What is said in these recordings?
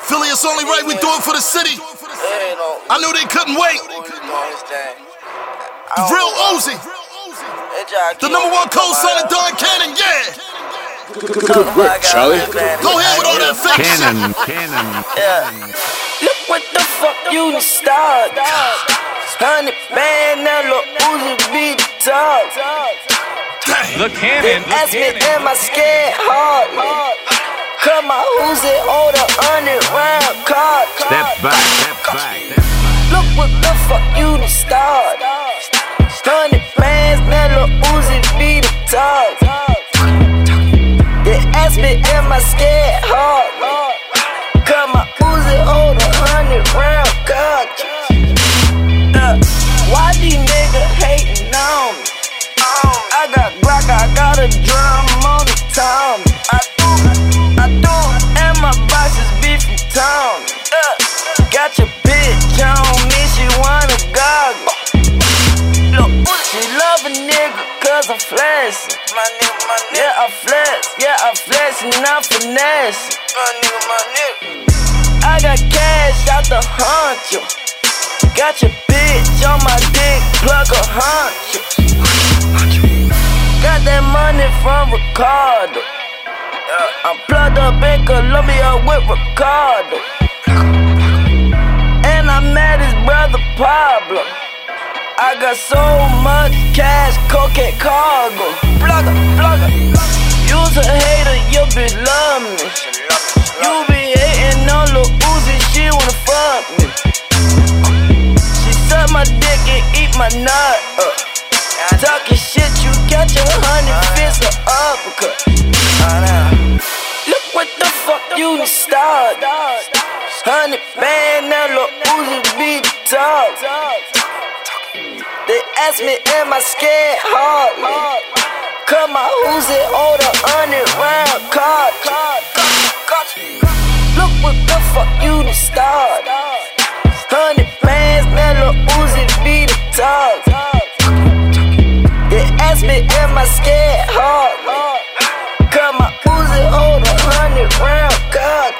Philly, it's only right we do it for the city. I knew they couldn't wait. Real Uzi, the #1 co-sign of Don Cannon, yeah. Good work, Charlie. Go ahead with all that fake Cannon. Yeah. Look what the fuck you start. 100 band, that Lil Uzi beat the top. The Cannon. They ask me, am I scared hard? Cause my Uzi hold 100 round card. Step back. Look what the fuck you start. 100 bands, that Lil Uzi beat the top. They ask me, am I scared hard? Cause my Uzi hold 100 round card. Why these niggas hating on me? I got Glock, I got a drum on the town. I do, and my boxes be from town. Got your bitch on me, she wanna goggle. Look, she love a nigga cause I'm flexing. My nigga. Yeah, I flex and I'm finessing. My nigga. I got cash out the huncho. Got your bitch on my dick, plug a huncho. Got that money from Ricardo. I'm plugged up in Colombia with Ricardo. And I met his brother Pablo. I got so much cash, cocaine cargo. Plugger. You's a hater, you bitch love me. You be hating on Lil Uzi, she wanna fuck me. She suck my dick and eat my nut up. Talking shit, you catch 100 fists or uppercut. Look what the fuck you start. 100 band, that Lil Uzi beat the top. They ask me, am I scared hard? Cause my Uzi hold 100 round card. Look what the fuck you start. 100 bands, that Lil Uzi beat the top. They ask me, am I scared hard? Cause my Uzi hold 100 round card.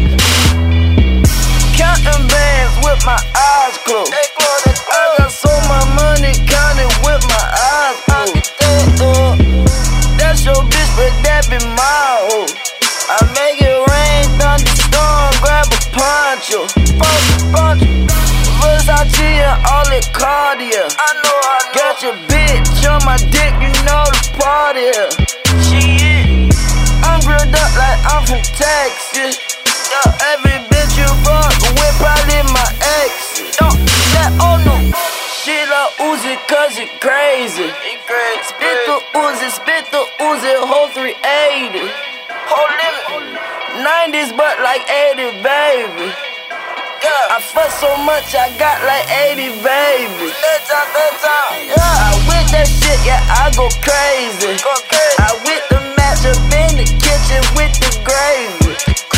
Counting bands with my eyes closed. I got so much money counting with my eyes closed. That's your bitch, but that be my hoe. I make it rain, thunderstorm, grab a poncho. Versace and all it Cartier. I know. Got your bitch on my dick, you know the party. Shit, I'm grilled up like I'm from Texas. Every bitch you fuck with probably my ex. She love Uzi cause it crazy. Spit the Uzi, whole 380. Whole limit. 90s but like 80, baby. I fuck so much, I got like 80 babies. I with that shit, yeah, I go crazy. I with the match up in the kitchen with the gravy.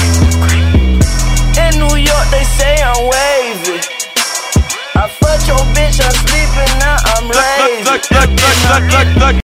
In New York, they say I'm wavy. I fuck your bitch, I'm sleeping, now I'm lazy.